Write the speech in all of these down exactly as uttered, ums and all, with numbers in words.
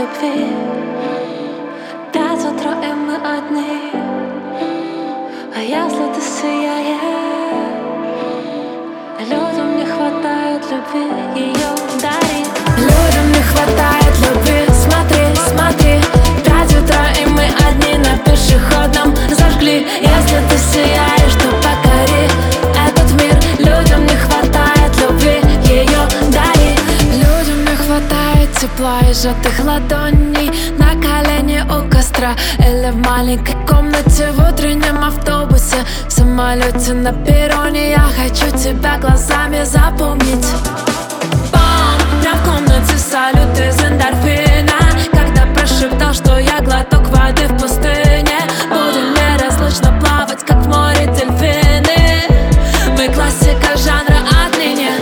любви. Пять утра и мы одни. А если ты сияешь, людям не хватает любви, ее дари. Людям не хватает любви, смотри, смотри. Пять утра и мы одни на пешеходном зажгли. Если ты сияешь, то покори этот мир. Людям не хватает любви, ее дари. Людям не хватает тепла и сжатых ладоней на колени у костра или в маленькой комнате в утреннем автобусе, в самолете на перроне. Я хочу тебя глазами запомнить. Бам! Прям в комнате салют из эндорфина, когда прошептал, что я глоток воды в пустыне. Будем неразлучно плавать, как в море дельфины. Мы классика жанра отныне.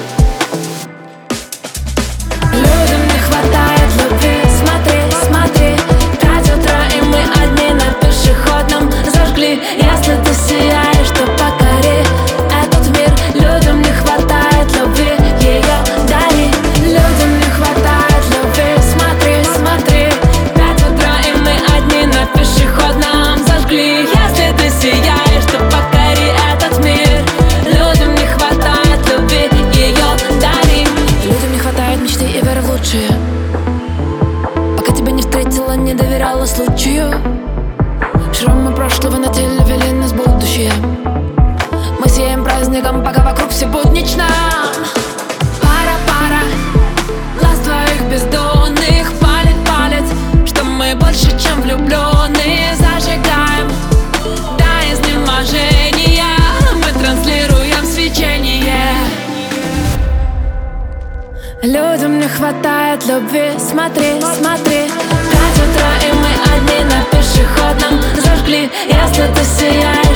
Людям не хватает любви, смотри, смотри. Пять утра и мы одни на пешеходном зажгли. Если ты сияешь, то покори этот мир. Людям не хватает любви, ее дари. Людям не хватает любви, смотри, смотри. Пять утра и мы одни на пешеходном зажгли. Если ты сияешь, то покори этот мир. Людям не хватает любви, ее дари. Людям не хватает мечты и веры в лучшее. Пока тебя не встретила, не доверяла случаю. Шрамы прошлого на теле вели нас в будущее. Мы сияем праздником, пока вокруг все буднично. Пара, пара, глаз твоих бездонных палит, палит, что мы больше, чем влюбленные. Зажигаем до изнеможения, мы транслируем свечение. Людям не хватает любви, смотри, смотри. Пять утра и мы одни на пешеходном зажгли. Если ты сияешь,